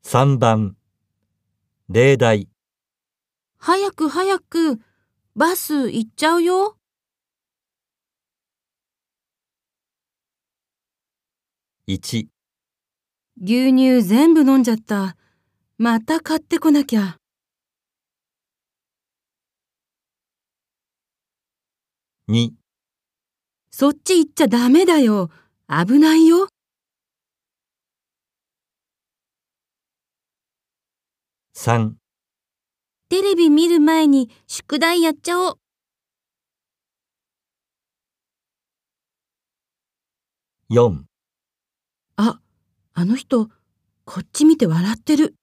3番、例題。 早く早く、バス行っちゃうよ。 1、 牛乳全部飲んじゃった。また買ってこなきゃ。 2、 そっち行っちゃダメだよ。危ないよ。 3、 テレビ見る前に宿題やっちゃおう。 4 あの人、こっち見て笑ってる。